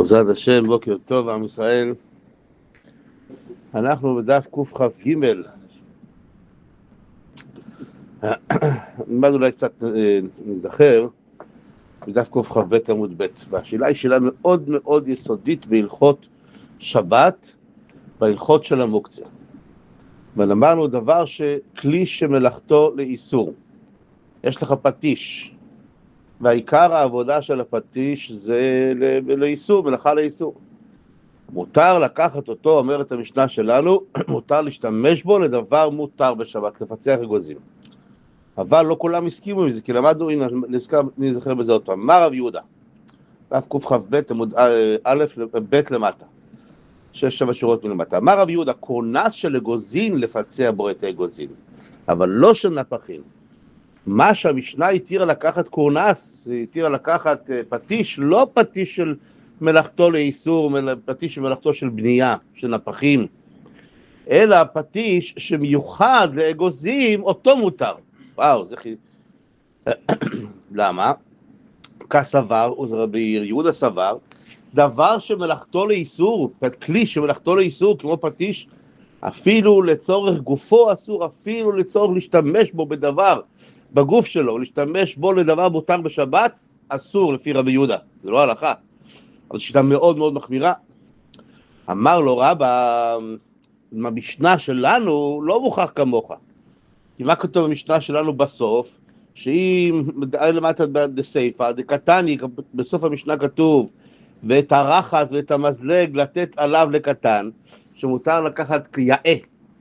בעזרת השם, בוקר טוב עם ישראל. אנחנו בדף קכ"ג. נלמד אולי קצת נזכר בדף קכ"ב עמוד ב', והשאלה היא שאלה מאוד מאוד יסודית בהלכות שבת, בהלכות של המוקצה. ואמרנו דבר שכלי שמלאכתו לאיסור. יש לך פטיש, והעיקר העבודה של הפטיש זה לאיסור, מלאכה לאיסור. מותר לקחת אותו, אומרת המשנה שלנו, מותר להשתמש בו לדבר מותר בשבת, לפצח אגוזים. אבל לא כולם הסכימו עם זה, כי למדנו, הנה, נזכר בזה אותו. אמר רב יהודה, דף קכ"ב עמוד א' ב' למטה, 6-7 שורות מלמטה. אמר רב יהודה, קורנס של אגוזין לפצע בו את האגוזין, אבל לא של נפחים. מה שהמשנה התירה לקחת קורנס, התירה לקחת פטיש, לא פטיש של מלאכתו לאיסור, פטיש של מלאכתו של בנייה, של נפחים, אלא פטיש שמיוחד לאגוזים, אותו מותר. וואו, זה למה? כסבר, רבי יהודה סבר, דבר שמלאכתו לאיסור, כלי שמלאכתו לאיסור, כמו פטיש, אפילו לצורך גופו אסור, אפילו לצורך להשתמש בו בדבר, בגוף שלו, להשתמש בו לדבר מותר בשבת, אסור לפי רבי יהודה, זה לא הלכה, אבל שיטה מאוד מאוד מחמירה. אמר לו רבא, המשנה שלנו לא מוכח כמוך, כי מה כתוב במשנה שלנו בסוף, שהיא למטה בסייפה, דקטני, בסוף המשנה כתוב, ואת הרחת ואת המזלג לתת עליו לקטן, שמותר לקחת יאה,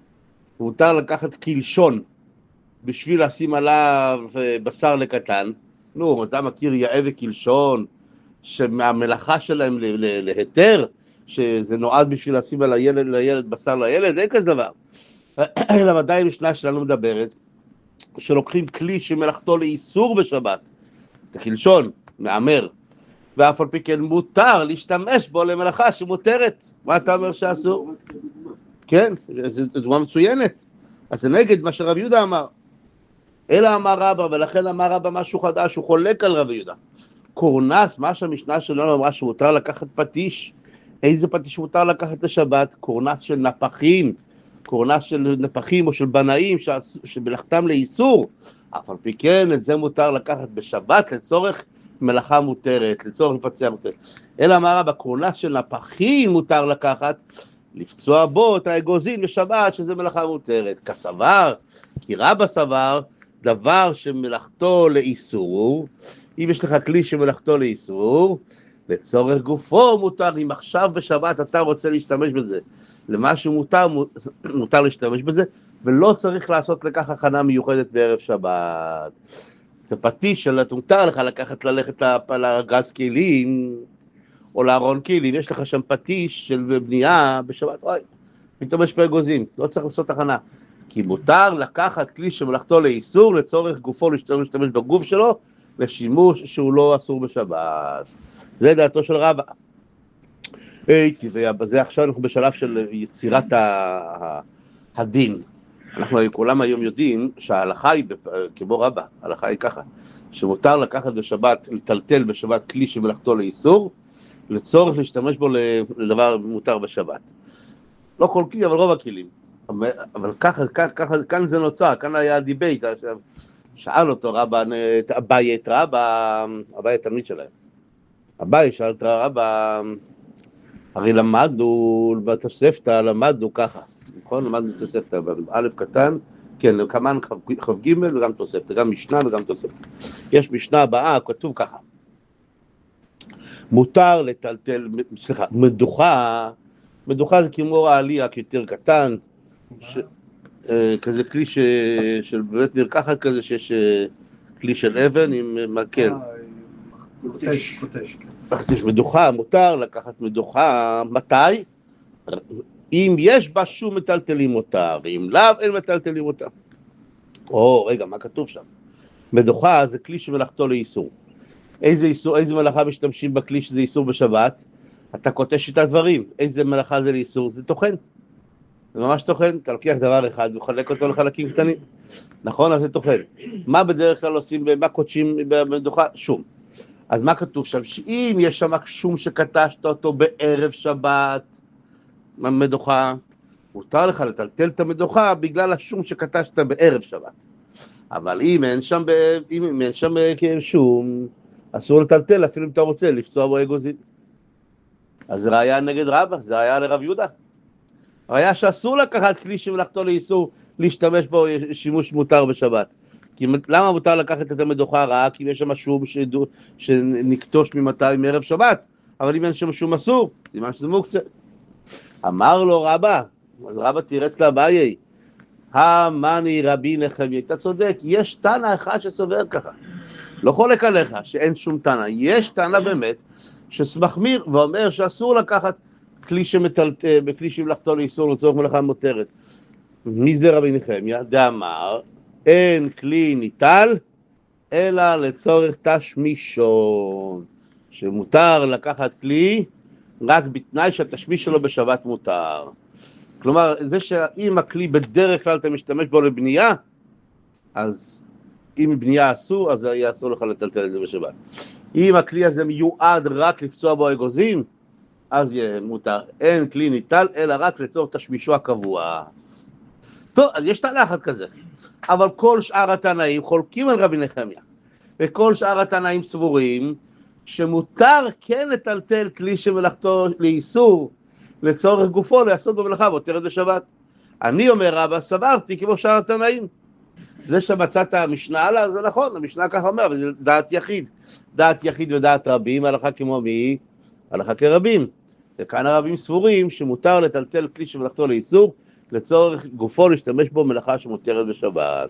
מותר לקחת קלשון, בשביל לשים עליו בשר לקטן. נו, אתה מכיר יאה וקלשון, שמהמלאכה שלהם להיתר, שזה נועד בשביל לשים על הילד בשר לילד, אין כזה דבר. אלא ודאי משנה שלנו מדברת, שלוקחים כלי שמלאכתו לאיסור בשבת, את הקלשון, מאמר, ואף על פי כן מותר להשתמש בו למלאכה שמותרת. מה אתה אומר שאסור? כן, זו דוגמה מצוינת. אז זה נגד מה שרב יהודה אמר. אלא אמר רבא, ולכן אמר רבא משהו חדש, הוא חולק על רב יהודה. קורנס, מה שהמשנה שלנו אמרה שמותר לקחת פטיש, איזה פטיש מותר לקחת לשבת? קורנס של נפחים, קורנס של נפחים או של בנאים שמלאכתם לאיסור, אף על פי כן את זה מותר לקחת בשבת לצורך מלאכה מותרת, לצורך לפצע מותרת. אלא אמר רבא, קורנס של נפחים מותר לקחת, לפצוע בו את האגוזין בשבת, שזה מלאכה מותרת. כסבר, כי רבא סבר, דבר שמלאכתו לאיסור, אם יש לך כלי שמלאכתו לאיסור, לצורך גופו מותר. אם עכשיו בשבת אתה רוצה להשתמש בזה, למשהו מותר, מותר להשתמש בזה, ולא צריך לעשות לכך הכנה מיוחדת בערב שבת. זה פטיש מותר לך ללכת לגז כלים, או לארון כלים, יש לך שם פטיש של בנייה בשבת, אוי, פתאום יש פה אגוזים, לא צריך לעשות הכנה. כי מותר לקחת כלי שמלאכתו לאיסור, לצורך גופו להשתמש בגוף שלו, לשימוש שהוא לא אסור בשבת. זה דעתו של רבא. ובזה עכשיו אנחנו בשלב של יצירת הדין. אנחנו כולם היום יודעים שההלכה היא, כמו רבא, ההלכה היא ככה, שמותר לקחת בשבת, לטלטל בשבת כלי שמלאכתו לאיסור, לצורך להשתמש בו לדבר מותר בשבת. לא כל כלי, אבל רוב הכלים. אבל ככה, כאן זה נוצר, כאן היה דיבייט, שאל אותו רבא, אביי את רבא, אביי תלמיד שלהם. אביי שאל את רבא, הרי למדנו בתוספתא, למדנו ככה, נכון? למדנו תוספתא, א' קטן, כן, כמן כ"ג וגם תוספתא, גם משנה וגם תוספתא. יש משנה הבאה, כתוב ככה, מותר לטלטל, סליחה, מדוחה זה כמו העלי רק יותר קטן, כזה כלי של בבית מרקחת כזה, שיש כלי של אבן עם מקל. קוטש. מדוחה, מותר לקחת מדוחה, מתי? אם יש בה שום מטלטלים אותה, ואם לאו אין מטלטלים אותה. רגע, מה כתוב שם? מדוחה זה כלי שמלאכתו לאיסור. איזה מלאכה משתמשים בכלי שזה איסור בשבת? אתה קוטש את הדברים. איזה מלאכה זה לאיסור? זה טוחן. זה ממש טוחן. אתה לוקח דבר אחד וחלק אותו לחלקים קטנים. נכון? אז זה טוחן. מה בדרך כלל עושים, מה קודשים במדוחה? שום. אז מה כתוב שם? שאם יש שם שום שקטשת אותו בערב שבת, מדוחה, מותר לך לטלטל את המדוחה בגלל השום שקטשת בערב שבת. אבל אם אין שם שום, אסור לטלטל, אפילו אם אתה רוצה לפצוע בו אגוזים. אז זה ראיה נגד רבא, זה ראיה לרב יהודה. ראיה שאסור לקחת כלי שמלאכתו לאיסור להשתמש בו שימוש מותר בשבת. כי למה מותר לקחת את המדוחה רק אם יש שם שום שנקטוש ממתי מערב שבת, אבל אם אין שם שום אסור, סימן שזה מוקצה. אמר לו רבא, אז רבא תירץ לאביי, המאני רבי נחמיה, אתה צודק, יש תנא אחד שסובר ככה, לא חולק עליך שאין שום תנא, יש תנא באמת שמחמיר ואומר שאסור לקחת כלי בכלי שמלאכתו לאיסור לצורך מלאכה מותרת. מי זה רבי נחמיה? דאמר אין כלי ניטל אלא לצורך תשמישון, שמותר לקחת כלי רק בתנאי שהתשמיש שלו בשבת מותר. כלומר, זה שאם הכלי בדרך כלל אתה משתמש בו לבנייה, אז אם בנייה אסור, אז יהיה אסור לך לטלטל את זה בשבת. אם הכלי הזה מיועד רק לפצוע בו אגוזים, אז יהיה מותר. אין כלי ניטל אלא רק לצורך תשמישו הקבוע. טוב, אז יש טענה אחת כזה, אבל כל שאר התנאים חולקים על רבי נחמיה, וכל שאר התנאים סבורים שמותר כן לטלטל כלי שמלאכתו לאיסור לצורך גופו לעשות במלאכה מותרת בשבת. אני אומר רבא, סברתי כמו שאר התנאים. זה שמצאת המשנה עלה, זה נכון, המשנה ככה אומר, אבל זה דעת יחיד. דעת יחיד ודעת רבים, הלכה כמו מי? הלכה כרבים. וכאן הרבים סבורים שמותר לטלטל כלי שמלאכתו לאיסור לצורך גופו להשתמש בו מלאכה שמותרת בשבת.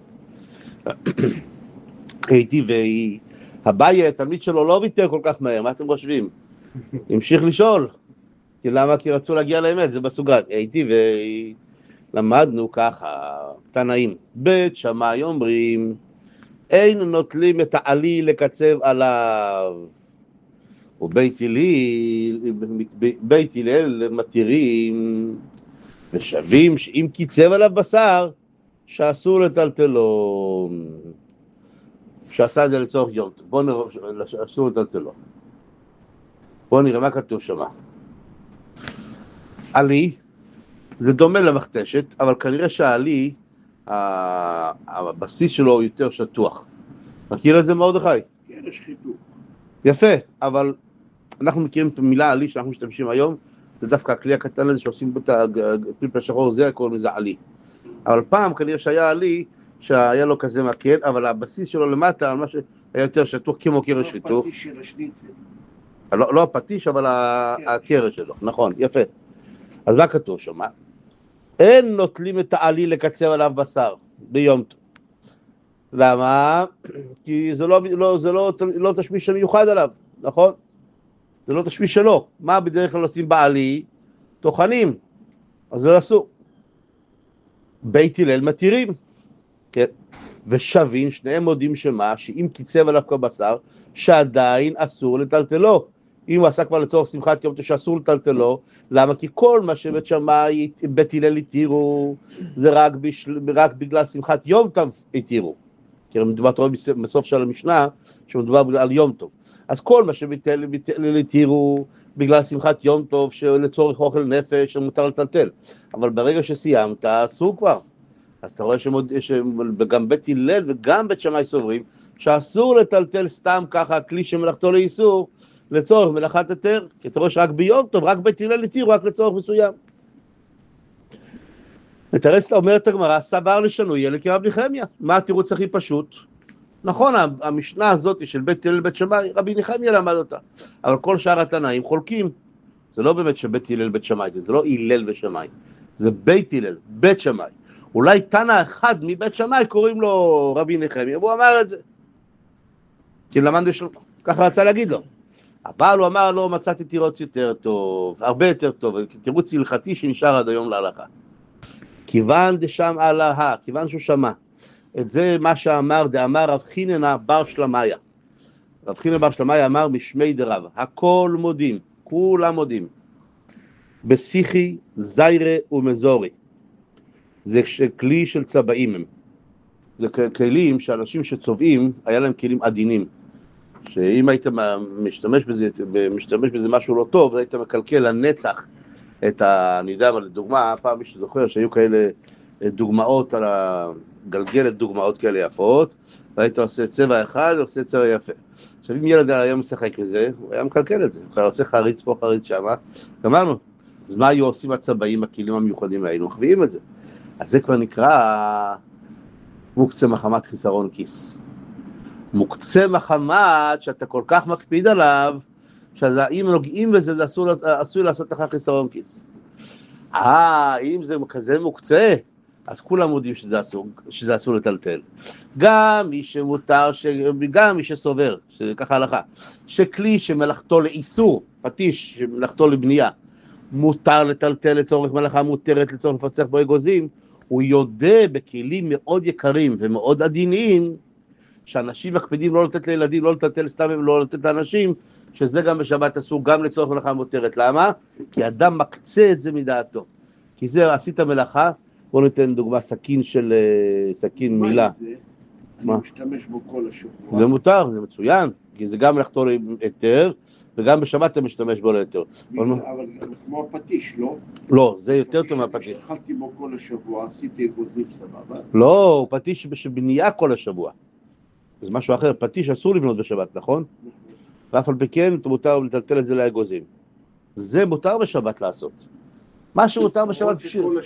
הייתי אביי, התלמיד שלו לא ויתר כל כך מהר, מה אתם חושבים? המשיך לשאול. כי למה? כי רצו להגיע לאמת, זה בסוגריים. הייתי ולמדנו ככה, תנאים. בית שמאי אומרים, אין נוטלים את העלי לקצב עליו. ובית הלל מתירים ושווים שאם קיצב עליו בשר, שאסור לטלטלו. שעשה את זה לצורך יום. בואו נראה, אסור לטלטלו. בואו נראה מה כתוב שמה. עלי, זה דומה למכתשת, אבל כנראה שהעלי, הבסיס שלו הוא יותר שטוח. מכיר את זה מרדכי? כן, יש חיתוך. יפה, אבל אנחנו מכירים את המילה עלי שאנחנו משתמשים היום, זה דווקא הכלי הקטן הזה שעושים בו את הפלפל השחור, זה קוראים לזה עלי. אבל פעם כנראה שהיה עלי, שהיה לו כזה מקל, אבל הבסיס שלו למטה, מה שהיה יותר שטוח כמו קרש חיתוך. לא הפטיש של השניצל. לא הפטיש, אבל הקרש שלו, נכון, יפה. אז מה כתוב שם? אין נוטלים את העלי לקצר עליו בשר ביום טוב. למה? כי זה לא תשמיש מיוחד עליו, נכון? זה לא תשמיש שלו. מה בדרך כלל עושים בעלי? טוחנים. אז זה אסור. בית הלל מתירים. כן. ושווין, שניהם מודים שמה, שאם קיצב עליו כבשר, שעדיין אסור לטלטלו. אם הוא עשה כבר לצורך שמחת יום טוב שאסור לטלטלו, למה? כי כל מה שבית שמאי, בית הלל התירו, זה רק בגלל שמחת יום טוב התירו. כי מדובר בסוף של המשנה, שמדובר על יום טוב. אז כל מה שבית הלל התירו, בגלל שמחת יום טוב, שלצורך אוכל נפש, שמותר לטלטל. אבל ברגע שסיימת, אסור כבר. אז אתה רואה שגם בית הלל וגם בית שמאי סוברים, שאסור לטלטל סתם ככה כלי שמלאכתו לאיסור, לצורך מלאכת היתר, כי אתה רואה שרק ביום טוב, רק בית הלל התיר, רק לצורך מסוים. ותראה, אומרת הגמרא, סבר לשנוי אלה כרב נחמיה. מה התירוץ הכי פשוט? נכון, המשנה הזאת של בית הלל בית שמאי, רבי נחמיה למד אותה, אבל כל שאר התנאים חולקים. זה לא באמת שבית הלל בית שמאי, זה לא הלל ושמאי, זה בית הלל, בית שמאי. אולי תנא אחד מבית שמאי קוראים לו רבי נחמיה, והוא אמר את זה. כי למד שלו, ככה רצה להגיד לו. אבל הוא אמר לו, מצאתי תירוץ יותר טוב, הרבה יותר טוב, תירוץ הלכתי שנשאר עד היום להלכה. כיוון דשם עלה, כיוון שהוא שמע. את זה מה שאמר, דאמר רב חיננה בר שלמיה. רב חיננה בר שלמיה אמר משמי דרב, הכל מודים, כולם מודים. בשיחי, זיירה ומזורי. זה כלי של צבעים הם. זה כלים שאנשים שצובעים, היה להם כלים עדינים. שאם היית משתמש בזה משהו לא טוב, היית מקלקל לנצח את אני יודע מה, לדוגמה, פעם מי שזוכר שהיו כאלה דוגמאות על הגלגלת, דוגמאות כאלה יפות, והיית עושה צבע אחד, עושה צבע יפה. עכשיו אם ילד היום משחק בזה, הוא היה מקלקל את זה, הוא עושה חריץ פה, חריץ שמה, גמרנו. אז מה היו עושים הצבעים, הכלים המיוחדים, היינו מחביאים את זה. אז זה כבר נקרא מוקצה מחמת חיסרון כיס. מוקצה מחמת שאתה כל כך מקפיד עליו, שאם נוגעים בזה, זה עשוי לעשות לך חיסרון כיס. אם זה כזה מוקצה, אז כולם יודעים שזה אסור לטלטל. גם מי שמותר, גם מי שסובר, שככה הלכה, שכלי שמלאכתו לאיסור, פטיש שמלאכתו לבנייה, מותר לטלטל לצורך מלאכה מותרת, לצורך לפצח בו אגוזים, הוא יודע בכלים מאוד יקרים ומאוד עדינים, שאנשים מקפידים לא לתת לילדים, לא לטלטל סתם ולא לתת לאנשים, שזה גם בשבת אסור, גם לצורך מלאכה מותרת. למה? כי אדם מקצה את זה מדעתו. כי זה עשית מלאכה, בוא ניתן דוגמה, סכין מילה. מה? אני משתמש בו כל השבוע. זה מותר, זה מצוין, כי זה גם מלאכתו להיתר, וגם בשבת אתה משתמש בו להיתר. אבל כמו הפטיש, לא? לא, זה יותר טוב מהפטיש. אכלתי בו כל השבוע, עשיתי אגוזים סבבה. לא, הוא פטיש שבנייה כל השבוע. זה משהו אחר, פטיש אסור לבנות בשבת, נכון? ואף על פי כן, מותר לטלטל את זה לאגוזים. זה מותר בשבת לעשות. מה שמותר בשבת...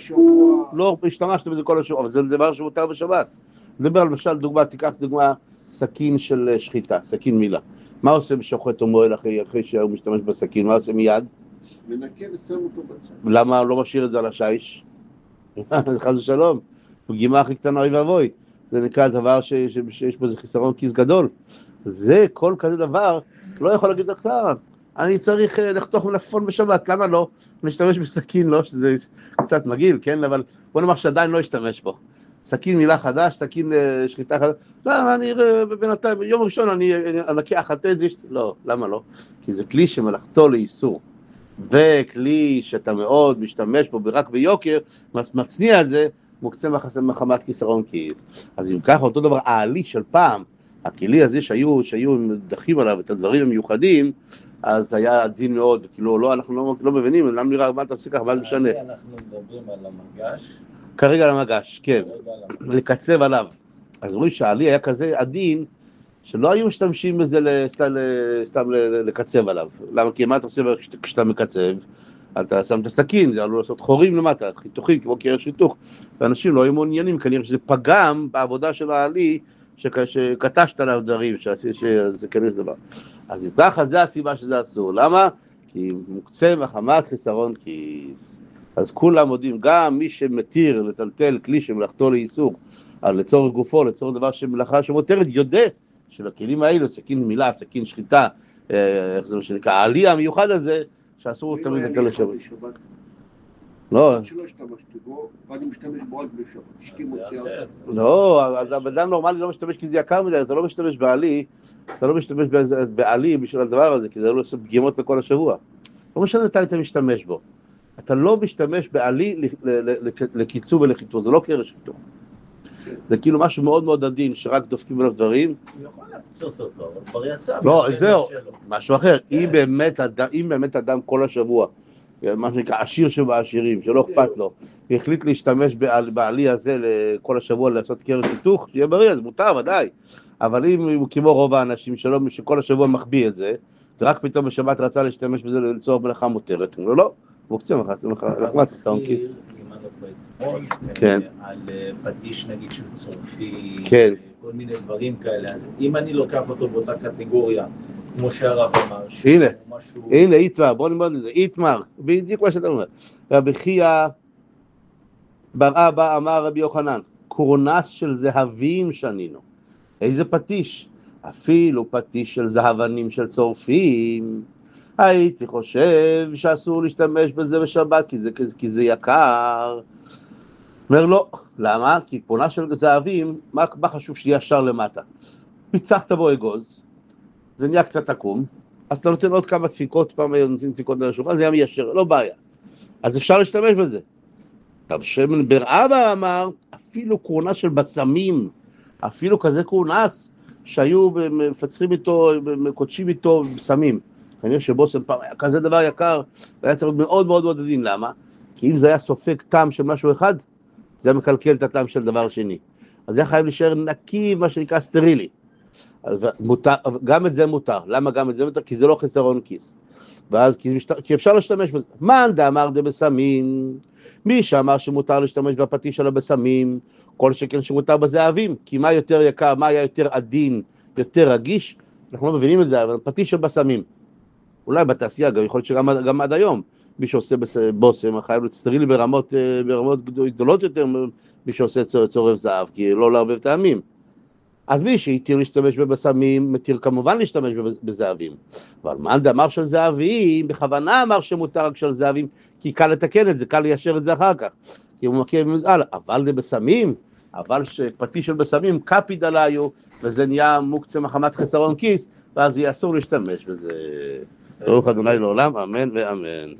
לא השתמשת בזה כל השבוע, אבל זה דבר שמותר בשבת. נדבר על למשל דוגמה, תיקח דוגמה סכין של שחיטה, סכין מילה. מה עושה בשוחט או מועל אחרי שהוא משתמש בסכין? מה עושה מיד? מנקה ושם אותו בצד. למה לא משאיר את זה על השיש? חס ושלום, פגימה הכי קטנה אוי ואבוי. זה נקרא דבר שיש בזה חיסרון כיס גדול. זה כל כזה דבר לא יכול להגיד לקצר. אני צריך לחתוך מלפפון בשבת, למה לא? נשתמש בסכין, לא? שזה קצת מגעיל, כן? אבל בוא נאמר שעדיין לא אשתמש בו. סכין מילה חדש, סכין שחיטה חדש. למה? אני בינתיים, יום ראשון אני אנקה אחת את זה. לא, למה לא? כי זה כלי שמלאכתו לאיסור. וכלי שאתה מאוד משתמש בו רק ביוקר, מצניע את זה, מוקצה מחמת חיסרון כיס. אז אם ככה, אותו דבר, העלי של פעם, הכלי הזה שהיו דחים עליו את הדברים המיוחדים, אז היה עדין מאוד, כאילו לא, אנחנו לא מבינים, למה נראה מה אתה עושה ככה, מה זה משנה? אנחנו מדברים על המגש. כרגע על המגש, כן, לקצב עליו. אז אומרים שהעלי היה כזה עדין, שלא היו משתמשים בזה סתם לקצב עליו. למה? כי מה אתה עושה כשאתה מקצב? אתה שם את הסכין, זה עלול לעשות חורים למטה, חיתוכים כמו קרש חיתוך, ואנשים לא היו מעוניינים, כנראה שזה פגם בעבודה של העלי, שקטשת עליו דברים, שזה כנראה דבר. אז אם ככה, זה הסיבה שזה אסור. למה? כי מוקצה מחמת חיסרון כיס. אז כולם יודעים, גם מי שמתיר לטלטל כלי שמלאכתו לאיסור, לצורך גופו, לצורך דבר שמלאכה שמותרת, יודע שלכלים האלו, סכין מילה, סכין שחיטה, איך זה מה שנקרא, העלי המיוחד הזה, שאסור תמיד לטלטל לשבת. לא. שלא השתמשתי בו, ואני משתמש בו רק בשבת. אשתי מוציאה אותו. לא, אדם נורמלי לא משתמש כי זה יקר מדי, אתה לא משתמש בעלי, אתה לא משתמש בעלי בשביל הדבר הזה, כי זה לא עושה פגימות לכל השבוע. לא משנה אתה היית משתמש בו. אתה לא משתמש בעלי לקיצור ולחיתור, זה לא קרש חיתור. זה כאילו משהו מאוד מאוד עדין, שרק דופקים עליו דברים. הוא יכול להקצות אותו, אבל כבר יצא. לא, זהו, משהו אחר. אם באמת אדם כל השבוע, מה שנקרא עשיר שבעשירים, שלא אכפת לו, החליט להשתמש בעלי הזה לכל השבוע לעשות קרש חיתוך, שיהיה בריא, אז מותר, ודאי. אבל אם הוא כמו רוב האנשים שכל השבוע מחביא את זה, ורק פתאום בשבת רצה להשתמש בזה לצורך מלאכה מותרת, הוא לא, הוא קצה מחמת חיסרון כיס. כן. על פטיש נגיד של צורפי, כן. כל מיני דברים כאלה, אז אם אני לוקח אותו באותה קטגוריה, כמו שהרב אמר, הנה, איתמר, בוא נלמד את זה, איתמר, בדיוק מה שאתה אומר. רבי חייא בר אבא אמר רבי יוחנן, קורנס של זהבים שנינו. איזה פטיש? אפילו פטיש של זהבנים של צורפים. הייתי חושב שאסור להשתמש בזה בשבת, כי זה יקר. אומר לא, למה? כי קורנס של זהבים, מה חשוב שיהיה ישר למטה? פיצחת בו אגוז, זה נהיה קצת עקום, אז אתה נותן עוד כמה דפיקות, פעם היו נותנים דפיקות על השולחן, זה היה מיישר, לא בעיה. אז אפשר להשתמש בזה. רב שמן בר אבא אמר, אפילו קורנס של בשמים, אפילו כזה קורנס, שהיו מפצחים איתו, קודשים איתו בסמים. כנראה שבושם פעם היה כזה דבר יקר, והיה צריך מאוד מאוד מאוד עדין. למה? כי אם זה היה סופג טעם של משהו אחד, זה מקלקל את הטעם של דבר שני. אז זה חייב להישאר נקי, מה שנקרא סטרילי. אז מותר, גם את זה מותר. למה גם את זה מותר? כי זה לא חסרון כיס. ואז, כי אפשר להשתמש בזה. מאן דאמר בסמים, מי שאמר שמותר להשתמש בפטיש שלו בסמים, כל שכן שמותר בזהבים, כי מה יותר יקר, מה היה יותר עדין, יותר רגיש, אנחנו לא מבינים את זה, אבל פטיש של בסמים. אולי בתעשייה, גם יכול להיות שגם עד היום, מי שעושה בושם, חייב להיות סטרילי ברמות גדולות יותר, מי שעושה צורף זהב, כי לא לערבב טעמים. אז מי שהתיר להשתמש בבשמים, מתיר כמובן להשתמש בזהבים. אבל מאן דאמר של זהבים, בכוונה אמר שמותר רק של זהבים, כי קל לתקן את זה, קל ליישר את זה אחר כך. כי הוא מכיר, אבל זה בסמים, אבל שפטיש של בסמים, קפיד עליו, וזה נהיה מוקצה מחמת חסרון כיס, ואז יהיה אסור להשתמש בזה. ברוך ה' לעולם, אמן ואמן.